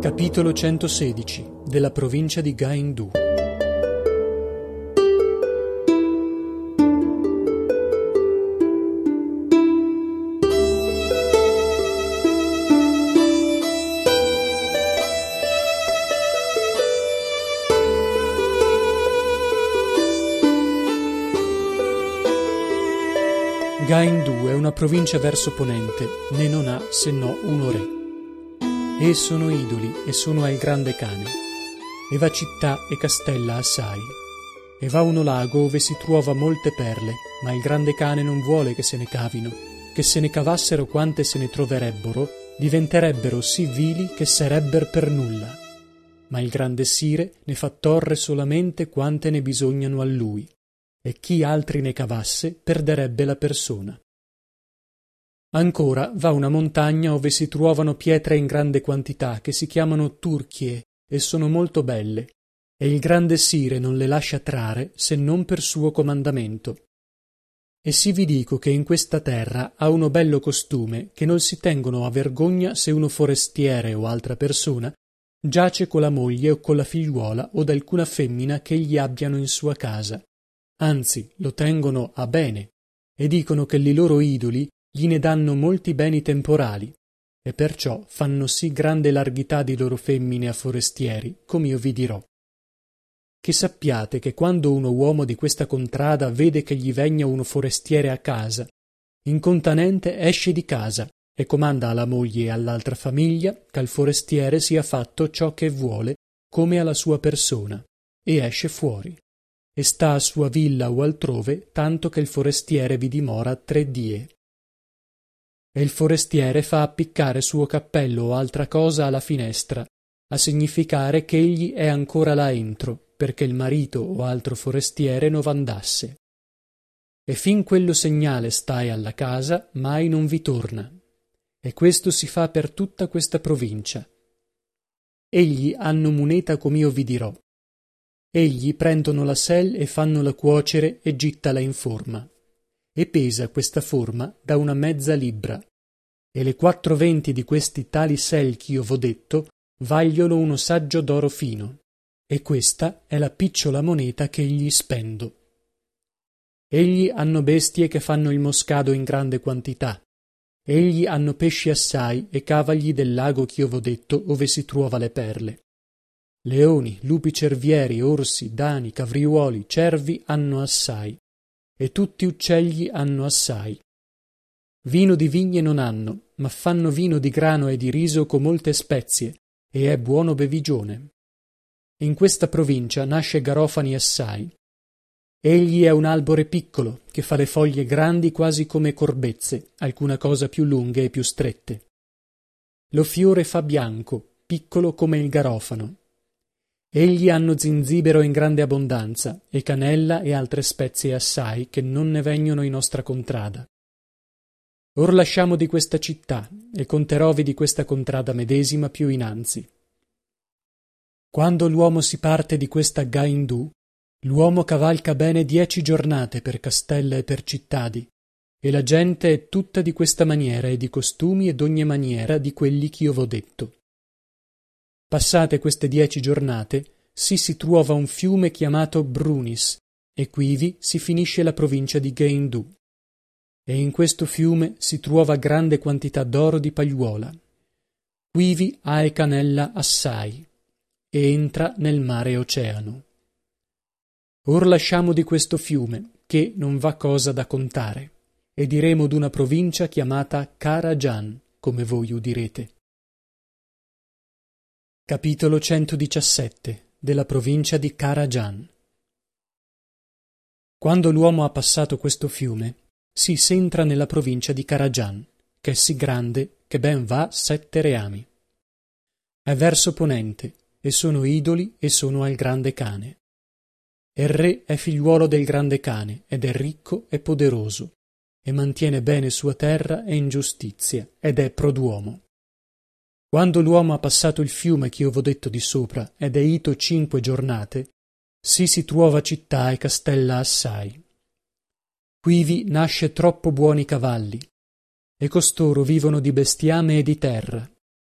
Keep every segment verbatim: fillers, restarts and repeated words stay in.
Capitolo centosedici della provincia di Gaindù. Gaindù è una provincia verso ponente, né non ha se no uno re. E sono idoli e sono al grande cane, e va città e castella assai, e va uno lago ove si truova molte perle, ma il grande cane non vuole che se ne cavino, che se ne cavassero quante se ne troverebbero, diventerebbero sì vili che sarebber per nulla. Ma il grande sire ne fa torre solamente quante ne bisognano a lui, e chi altri ne cavasse perderebbe la persona. Ancora va una montagna ove si trovano pietre in grande quantità che si chiamano turchie e sono molto belle, e il grande sire non le lascia trarre se non per suo comandamento. E sì vi dico che in questa terra ha uno bello costume che non si tengono a vergogna se uno forestiere o altra persona giace con la moglie o con la figliuola o d'alcuna femmina che gli abbiano in sua casa, anzi lo tengono a bene e dicono che li loro idoli gli ne danno molti beni temporali, e perciò fanno sì grande larghità di loro femmine a forestieri, com'io vi dirò. Che sappiate che quando uno uomo di questa contrada vede che gli vegna uno forestiere a casa, incontanente esce di casa e comanda alla moglie e all'altra famiglia che al forestiere sia fatto ciò che vuole come alla sua persona, e esce fuori, e sta a sua villa o altrove tanto che il forestiere vi dimora tre die. E il forestiere fa appiccare suo cappello o altra cosa alla finestra, a significare che egli è ancora là entro, perché il marito o altro forestiere non vandasse. E fin quello segnale stai alla casa, mai non vi torna. E questo si fa per tutta questa provincia. Egli hanno muneta com'io vi dirò. Egli prendono la sel e fannola cuocere e gittala in forma. E pesa questa forma da una mezza libbra, e le quattro venti di questi tali sel ch'io v'ho detto vagliono uno saggio d'oro fino, e questa è la picciola moneta che egli spendo. Egli hanno bestie che fanno il moscado in grande quantità, egli hanno pesci assai e cavagli del lago ch'io v'ho detto ove si truova le perle. Leoni, lupi cervieri, orsi, dani, cavriuoli, cervi hanno assai, e tutti uccegli hanno assai. Vino di vigne non hanno, ma fanno vino di grano e di riso con molte spezie, e è buono bevigione. In questa provincia nasce garofani assai. Egli è un albore piccolo, che fa le foglie grandi quasi come corbezze, alcuna cosa più lunghe e più strette. Lo fiore fa bianco, piccolo come il garofano. Egli hanno zinzibero in grande abbondanza, e canella e altre spezie assai, che non ne vegnono in nostra contrada. Or lasciamo di questa città, e conterovi di questa contrada medesima più inanzi. Quando l'uomo si parte di questa Gaindù, l'uomo cavalca bene dieci giornate per castella e per cittadi, e la gente è tutta di questa maniera e di costumi e d'ogni maniera di quelli ch'io v'ho detto. Passate queste dieci giornate, sì si truova un fiume chiamato Brunis, e quivi si finisce la provincia di Gaindù. E in questo fiume si truova grande quantità d'oro di pagliuola. Quivi ha e canella assai, e entra nel mare oceano. Or lasciamo di questo fiume, che non va cosa da contare, e diremo d'una provincia chiamata Karajan, come voi udirete. Capitolo centodiciassette della provincia di Karajan. Quando l'uomo ha passato questo fiume, si s'entra nella provincia di Karajan, che è sì grande che ben va sette reami. È verso ponente, e sono idoli e sono al grande cane. E il re è figliuolo del grande cane, ed è ricco e poderoso, e mantiene bene sua terra e in giustizia, ed è produomo. Quando l'uomo ha passato il fiume ch'io v'ho detto di sopra, ed è ito cinque giornate, sì si truova città e castella assai. Quivi nasce troppo buoni cavalli, e costoro vivono di bestiame e di terra.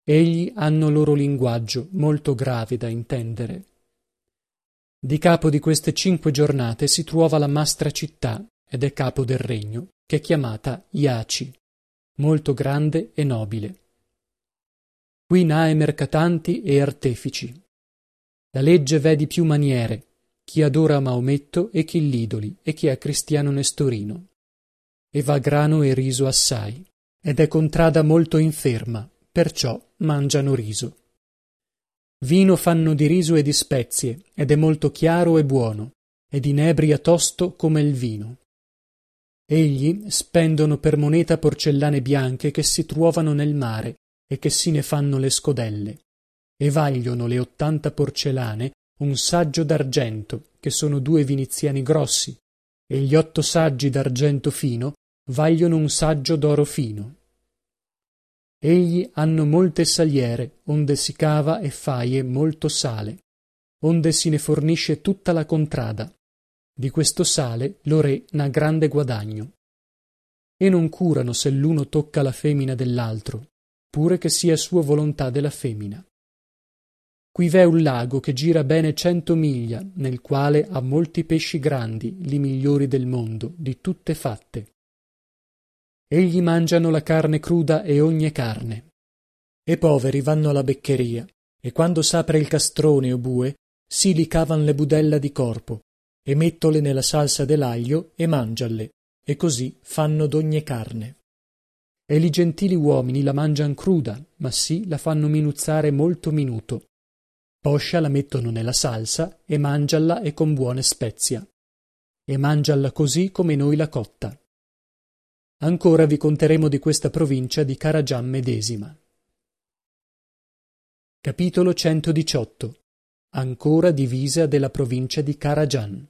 Egli hanno loro linguaggio molto grave da intendere. Di capo di queste cinque giornate si trova la mastra città, ed è capo del regno, che è chiamata Iaci, molto grande e nobile. Qui n'ha mercatanti e artefici. La legge v'è di più maniere, chi adora Maometto e chi l'idoli, e chi è cristiano nestorino. E va grano e riso assai, ed è contrada molto inferma, perciò mangiano riso. Vino fanno di riso e di spezie, ed è molto chiaro e buono, ed inebria tosto come il vino. Egli spendono per moneta porcellane bianche che si trovano nel mare e che si ne fanno le scodelle, e vagliono le ottanta porcellane un saggio d'argento, che sono due viniziani grossi, e gli otto saggi d'argento fino vagliono un saggio d'oro fino. Egli hanno molte saliere, onde si cava e faie molto sale, onde si ne fornisce tutta la contrada. Di questo sale lo re n'ha grande guadagno. E non curano se l'uno tocca la femina dell'altro, pure che sia sua volontà della femina. Qui v'è un lago che gira bene cento miglia, nel quale ha molti pesci grandi, li migliori del mondo, di tutte fatte. Egli mangiano la carne cruda e ogni carne. E poveri vanno alla beccheria, e quando s'apre il castrone o bue, si li cavan le budella di corpo, e mettole nella salsa dell'aglio e mangialle, e così fanno d'ogni carne. E li gentili uomini la mangian cruda, ma sì la fanno minuzzare molto minuto. Poscia la mettono nella salsa e mangialla e con buone spezia. E mangialla così come noi la cotta. Ancora vi conteremo di questa provincia di Karagian medesima. Capitolo centodiciotto. Ancora divisa della provincia di Karagian.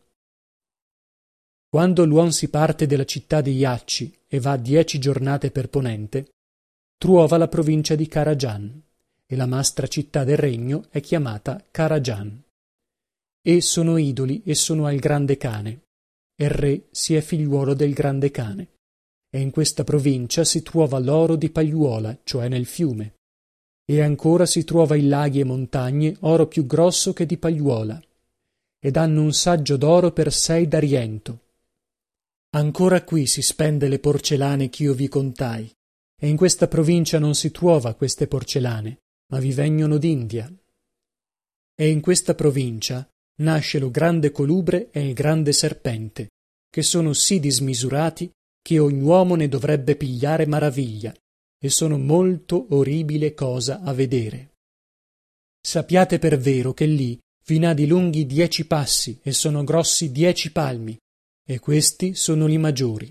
Quando l'uom si parte della città di Iacci e va dieci giornate per ponente, truova la provincia di Karagian, e la mastra città del regno è chiamata Karagian. E sono idoli e sono al grande cane, e il re si è figliuolo del grande cane. E in questa provincia si trova l'oro di Pagliuola, cioè nel fiume. E ancora si trova in laghi e montagne oro più grosso che di Pagliuola. Ed hanno un saggio d'oro per sei d'Ariento. Ancora qui si spende le porcellane ch'io vi contai. E in questa provincia non si trova queste porcellane, ma vi vengono d'India. E in questa provincia nasce lo grande colubre e il grande serpente, che sono sì dismisurati che ogni uomo ne dovrebbe pigliare maraviglia, e sono molto orribile cosa a vedere. Sappiate per vero che lì vi n'ha di lunghi dieci passi e sono grossi dieci palmi, e questi sono li maggiori.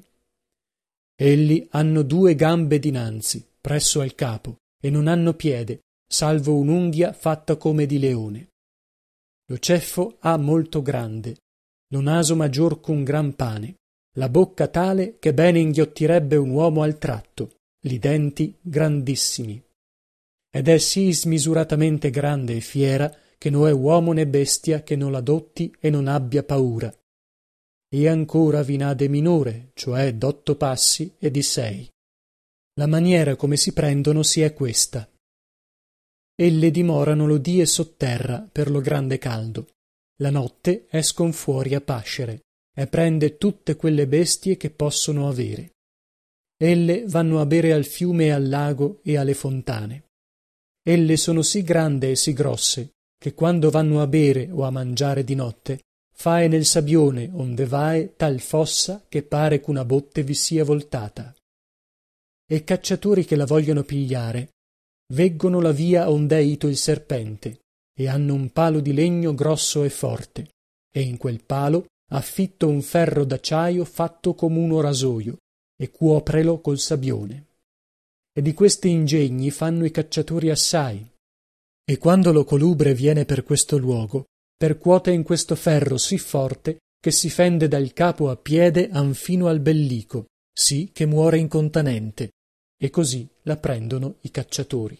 Elli hanno due gambe dinanzi, presso al capo, e non hanno piede, salvo un'unghia fatta come di leone. Lo ceffo ha molto grande, lo naso maggior qu'un gran pane, la bocca tale che bene inghiottirebbe un uomo al tratto, li denti grandissimi. Ed è sì smisuratamente grande e fiera che no è uomo né bestia che non l'adotti e non abbia paura. E ancora vi n'ha de minore, cioè d'otto passi e di sei. La maniera come si prendono si è questa. Elle dimorano lo die sotterra per lo grande caldo. La notte escon fuori a pascere e prende tutte quelle bestie che possono avere. Elle vanno a bere al fiume e al lago e alle fontane. Elle sono sì grande e sì grosse che quando vanno a bere o a mangiare di notte fae nel sabbione onde vae tal fossa che pare ch'una botte vi sia voltata. E cacciatori che la vogliono pigliare veggono la via ond'è ito il serpente e hanno un palo di legno grosso e forte, e in quel palo affitto un ferro d'acciaio fatto come uno rasoio e cuoprelo col sabbione. E di questi ingegni fanno i cacciatori assai. E quando lo colubre viene per questo luogo, percuote in questo ferro sì forte che si fende dal capo a piede anfino al bellico, sì che muore incontanente, e così la prendono i cacciatori.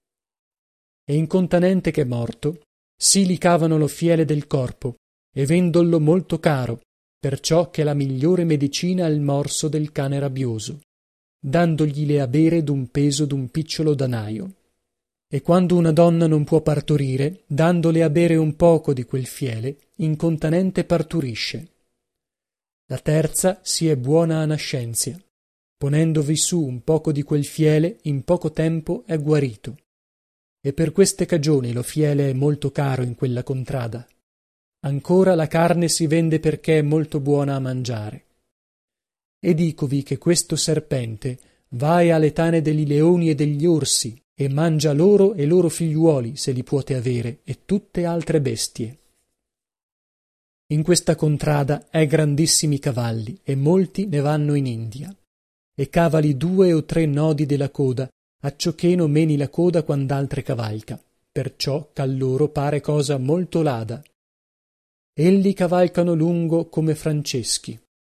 E incontanente che morto, sì li cavano lo fiele del corpo, e vendollo molto caro, perciò che la migliore medicina è il morso del cane rabbioso, dandogliele a bere d'un peso d'un picciolo danaio. E quando una donna non può partorire, dandole a bere un poco di quel fiele, incontanente parturisce. La terza si è buona a nascenzia. Ponendovi su un poco di quel fiele, in poco tempo è guarito. E per queste cagioni lo fiele è molto caro in quella contrada. Ancora la carne si vende perché è molto buona a mangiare. E dicovi che questo serpente va alle tane degli leoni e degli orsi e mangia loro e loro figliuoli, se li puote avere, e tutte altre bestie. In questa contrada è grandissimi cavalli, e molti ne vanno in India. E cavali due o tre nodi della coda, acciò che non meni la coda quand'altre cavalca, perciò ch'al loro pare cosa molto lada. Elli cavalcano lungo come Franceschi.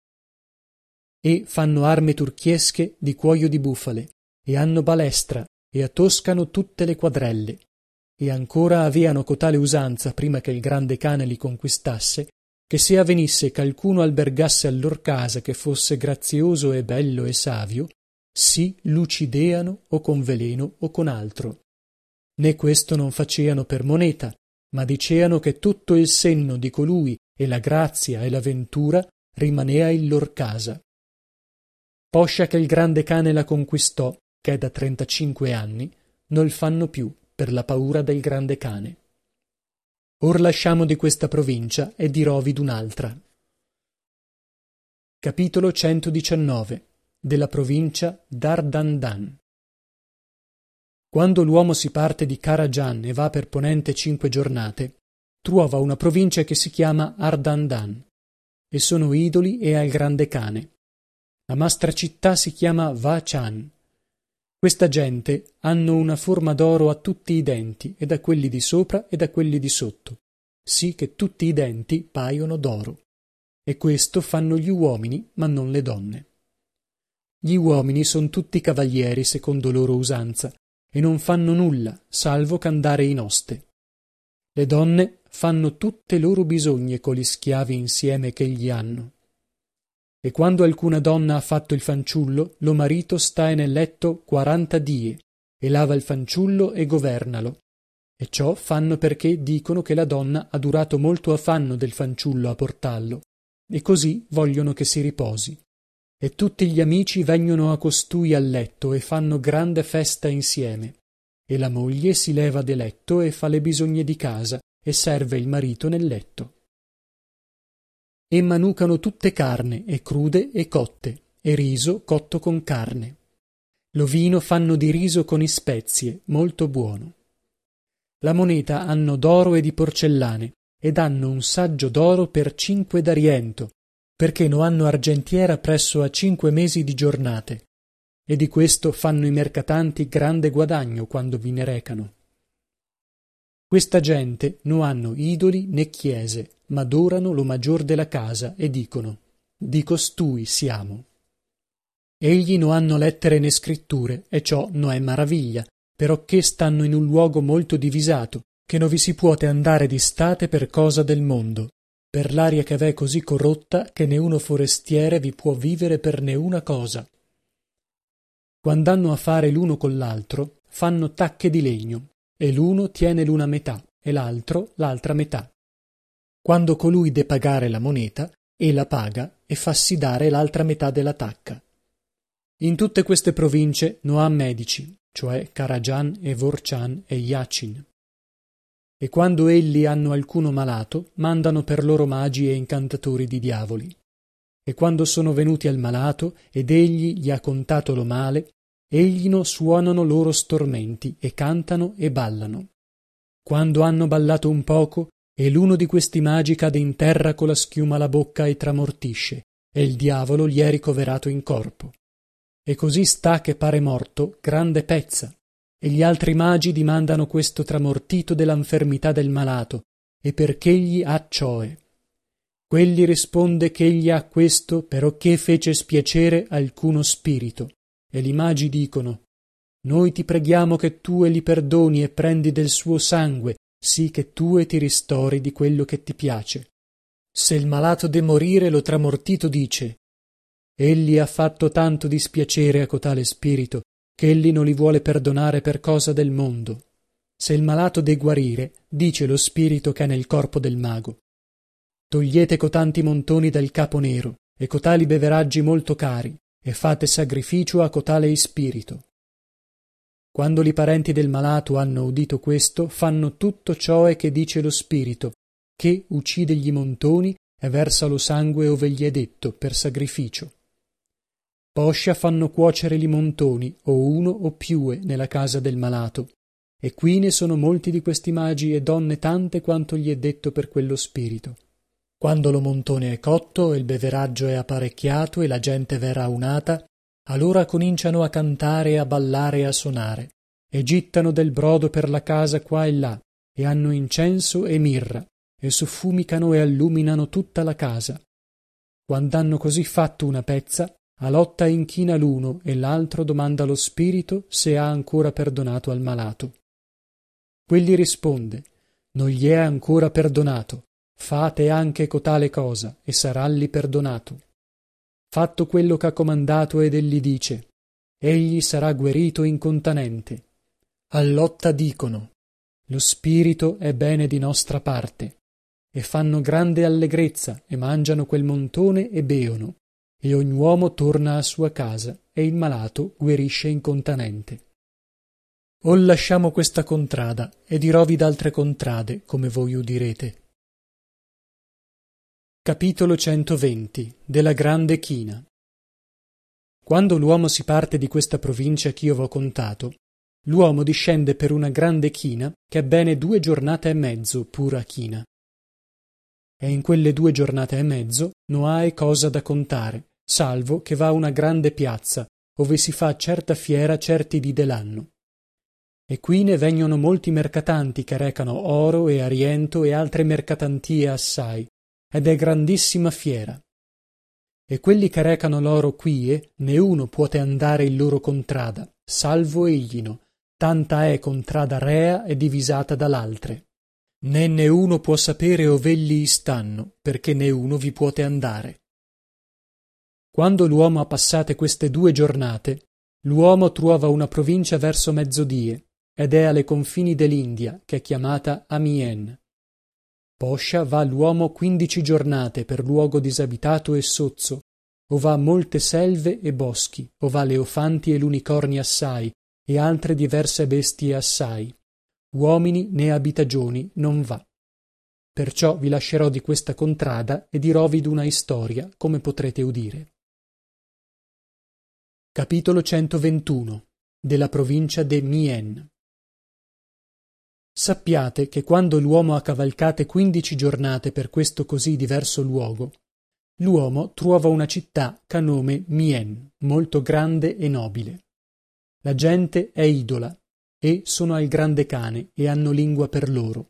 E fanno arme turchiesche di cuoio di bufale, e hanno balestra, e attoscano tutte le quadrelle. E ancora aveano cotale usanza, prima che il grande cane li conquistasse, che se avvenisse ch'alcuno albergasse al lor casa che fosse grazioso e bello e savio, si lucideano o con veleno o con altro. Né questo non faceano per moneta, ma diceano che tutto il senno di colui e la grazia e la ventura rimanea il lor casa. Poscia che il grande cane la conquistò, che è da trentacinque anni, non fanno più per la paura del grande cane. Or lasciamo di questa provincia e dirovi d'un'altra. Capitolo centodiciannove. Della provincia d'Ardandan. Quando l'uomo si parte di Karajan e va per ponente cinque giornate, trova una provincia che si chiama Ardandan, e sono idoli e al grande cane. La mastra città si chiama Vachan. Questa gente hanno una forma d'oro a tutti i denti, e da quelli di sopra e da quelli di sotto, sì che tutti i denti paiono d'oro. E questo fanno gli uomini, ma non le donne. Gli uomini son tutti cavalieri secondo loro usanza, e non fanno nulla, salvo ch'andare in oste. Le donne fanno tutte loro bisogne coli schiavi insieme che gli hanno. E quando alcuna donna ha fatto il fanciullo, lo marito stae nel letto quaranta die, e lava il fanciullo e governalo. E ciò fanno perché dicono che la donna ha durato molto affanno del fanciullo a portallo, e così vogliono che si riposi. E tutti gli amici vengono a costui al letto e fanno grande festa insieme, e la moglie si leva de letto e fa le bisogne di casa e serve il marito nel letto. E manucano tutte carne, e crude e cotte, e riso cotto con carne. Lo vino fanno di riso con ispezie, molto buono. La moneta hanno d'oro e di porcellane, ed hanno un saggio d'oro per cinque d'ariento, perché no hanno argentiera presso a cinque mesi di giornate, e di questo fanno i mercatanti grande guadagno quando vi ne recano. Questa gente no hanno idoli né chiese, ma adorano lo maggior della casa e dicono: di costui siamo. Egli no hanno lettere né scritture, e ciò no è maraviglia, perocché stanno in un luogo molto divisato, che no vi si puote andare di state per cosa del mondo, per l'aria che v'è così corrotta che né uno forestiere vi può vivere per neuna cosa. Quand'hanno a fare l'uno con l'altro, fanno tacche di legno, e l'uno tiene l'una metà, e l'altro l'altra metà. Quando colui de pagare la moneta, e la paga, e fassi dare l'altra metà della tacca. In tutte queste province no ha medici, cioè Karajan e Vorchan e Yachin. E quando elli hanno alcuno malato, mandano per loro magi e incantatori di diavoli. E quando sono venuti al malato, ed egli gli ha contato lo male, egli no suonano loro stormenti, e cantano e ballano. Quando hanno ballato un poco, e l'uno di questi magi cade in terra con la schiuma alla bocca e tramortisce, e il diavolo gli è ricoverato in corpo. E così sta che pare morto grande pezza, e gli altri magi dimandano questo tramortito dell'infermità del malato, e perch'egli ha cioè. Quelli risponde ch'egli ha questo perocché fece spiacere alcuno spirito, e li magi dicono: noi ti preghiamo che tu e li perdoni e prendi del suo sangue, sì che tu e ti ristori di quello che ti piace. Se il malato de morire, lo tramortito dice: egli ha fatto tanto dispiacere a cotale spirito, che egli non li vuole perdonare per cosa del mondo. se il malato de guarire, dice lo spirito che è nel corpo del mago. Togliete cotanti montoni dal capo nero, e cotali beveraggi molto cari, e fate sacrificio a cotale ispirito. Quando li parenti del malato hanno udito questo, fanno tutto cioè che dice lo spirito, che uccide gli montoni e versa lo sangue ove gli è detto, per sacrificio. Poscia fanno cuocere li montoni, o uno o piue, nella casa del malato, e qui ne sono molti di questi magi e donne tante quanto gli è detto per quello spirito. Quando lo montone è cotto e il beveraggio è apparecchiato e la gente v'è raunata, allora cominciano a cantare e a ballare e a sonare, e gittano del brodo per la casa qua e là, e hanno incenso e mirra, e soffumicano e alluminano tutta la casa. Quand'hanno così fatto una pezza, a lotta inchina l'uno e l'altro domanda allo spirito se ha ancora perdonato al malato. Quegli risponde: non gli è ancora perdonato, fate anche cotale cosa e saralli perdonato. Fatto quello ch'ha comandato ed egli dice, egli sarà guerito incontanente. Allotta dicono: lo spirito è bene di nostra parte, e fanno grande allegrezza e mangiano quel montone e beono, e ogni uomo torna a sua casa e il malato guerisce incontanente. O lasciamo questa contrada e dirovi d'altre contrade, come voi udirete. Capitolo centoventi della Grande China. Quando l'uomo si parte di questa provincia ch'io v'ho contato, l'uomo discende per una grande china che è bene due giornate e mezzo pura china. E in quelle due giornate e mezzo no hai cosa da contare, salvo che va una grande piazza, ove si fa certa fiera certi dì dell'anno. E qui ne vegnono molti mercatanti che recano oro e ariento e altre mercatantie assai, ed è grandissima fiera. E quelli che recano l'oro quie, né uno puote andare il loro contrada, salvo eglino, tanta è contrada rea e divisata dall'altre. Né né uno può sapere ov'egli stanno, perché né uno vi puote andare. Quando l'uomo ha passate queste due giornate, l'uomo truova una provincia verso mezzodie, ed è alle confini dell'India, che è chiamata Amien. Poscia va l'uomo quindici giornate per luogo disabitato e sozzo, o va molte selve e boschi, o va leofanti e lunicorni assai, e altre diverse bestie assai. Uomini né abitagioni non va. Perciò vi lascerò di questa contrada e dirovi d'una istoria, come potrete udire. Capitolo centoventuno della provincia de Mien. Sappiate che quando l'uomo ha cavalcate quindici giornate per questo così diverso luogo, l'uomo truova una città ch'ha nome Mien, molto grande e nobile. La gente è idola, e sono al grande cane, e hanno lingua per loro.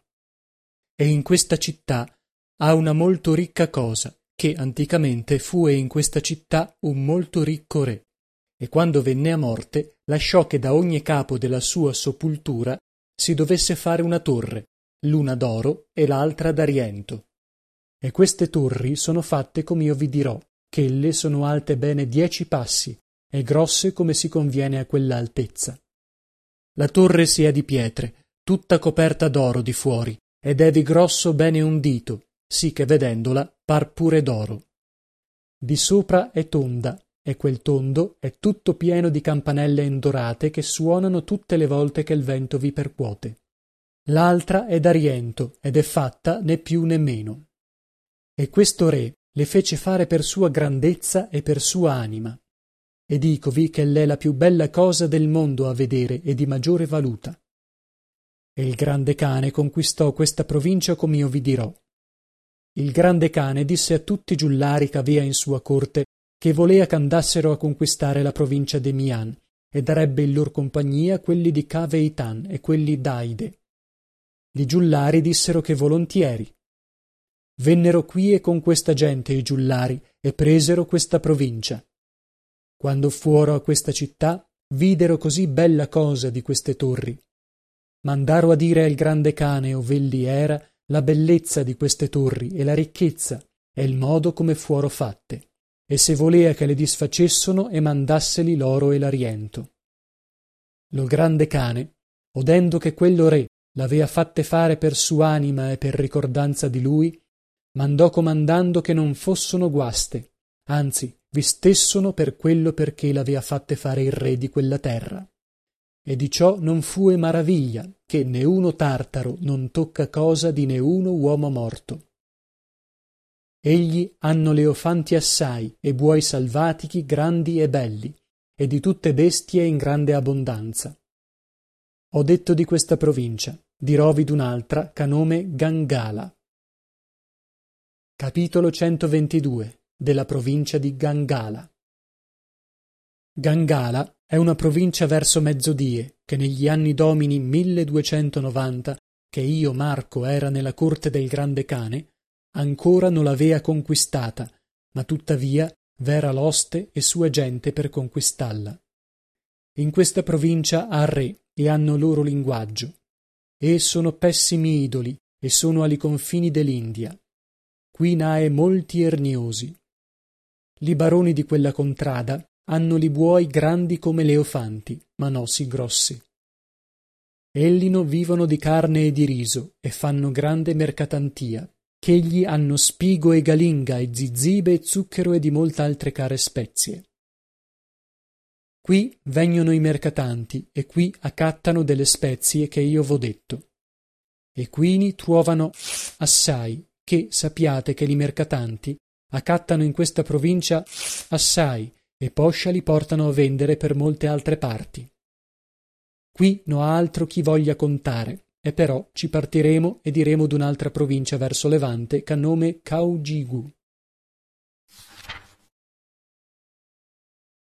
E in questa città ha una molto ricca cosa, che anticamente fue in questa città un molto ricco re, e quando venne a morte lasciò che da ogni capo della sua sepoltura si dovesse fare una torre, l'una d'oro e l'altra d'ariento. E queste torri sono fatte come io vi dirò, ch'elle sono alte bene dieci passi e grosse come si conviene a quella altezza. La torre si è di pietre, tutta coperta d'oro di fuori, ed è di grosso bene un dito, sì che vedendola par pure d'oro. Di sopra è tonda, e quel tondo è tutto pieno di campanelle indorate che suonano tutte le volte che il vento vi percuote. L'altra è d'ariento ed è fatta né più né meno. E questo re le fece fare per sua grandezza e per sua anima. E dicovi che l'è la più bella cosa del mondo a vedere e di maggiore valuta. E il grande cane conquistò questa provincia come io vi dirò. Il grande cane disse a tutti i giullari ch'avea in sua corte che volea ch'andassero a conquistare la provincia de Mian, e darebbe in lor compagnia quelli di Caveitan e quelli d'Aide. Gli giullari dissero che volontieri. Vennero qui e con questa gente i giullari e presero questa provincia. Quando fuoro a questa città, videro così bella cosa di queste torri. Mandaro a dire al grande cane ov'egli era la bellezza di queste torri e la ricchezza e il modo come fuoro fatte, e se volea che le disfacessono e mandasseli l'oro e l'ariento. Lo grande cane, udendo che quello re l'avea fatte fare per sua anima e per ricordanza di lui, mandò comandando che non fossono guaste, anzi vi stessono per quello perché l'avea fatte fare il re di quella terra. E di ciò non fue maraviglia, che né uno tartaro non tocca cosa di né uno uomo morto. Egli hanno leofanti assai e buoi salvatichi grandi e belli, e di tutte bestie in grande abbondanza. Ho detto di questa provincia, dirovi d'un'altra ch'a nome Gangala. Capitolo centoventidue della provincia di Gangala. Gangala è una provincia verso mezzodie, che negli anni domini milleduecentonovanta, che io Marco era nella corte del grande cane, ancora non l'avea conquistata, ma tuttavia v'era l'oste e sua gente per conquistalla. In questa provincia ha re e hanno loro linguaggio, e sono pessimi idoli e sono ali confini dell'India. Qui n'hae molti erniosi. Li baroni di quella contrada hanno li buoi grandi come leofanti, ma no sì grossi. Ellino vivono di carne e di riso e fanno grande mercatantia, ch'egli hanno spigo e galinga e zizibe e zucchero e di molta altre care spezie. Qui vegnono i mercatanti e qui accattano delle spezie che io v'ho detto. E quini truovano assai, che sappiate che li mercatanti accattano in questa provincia assai e poscia li portano a vendere per molte altre parti. Qui no ha altro chi voglia contare, e però ci partiremo e diremo d'un'altra provincia verso levante ch'a nome Caugigu.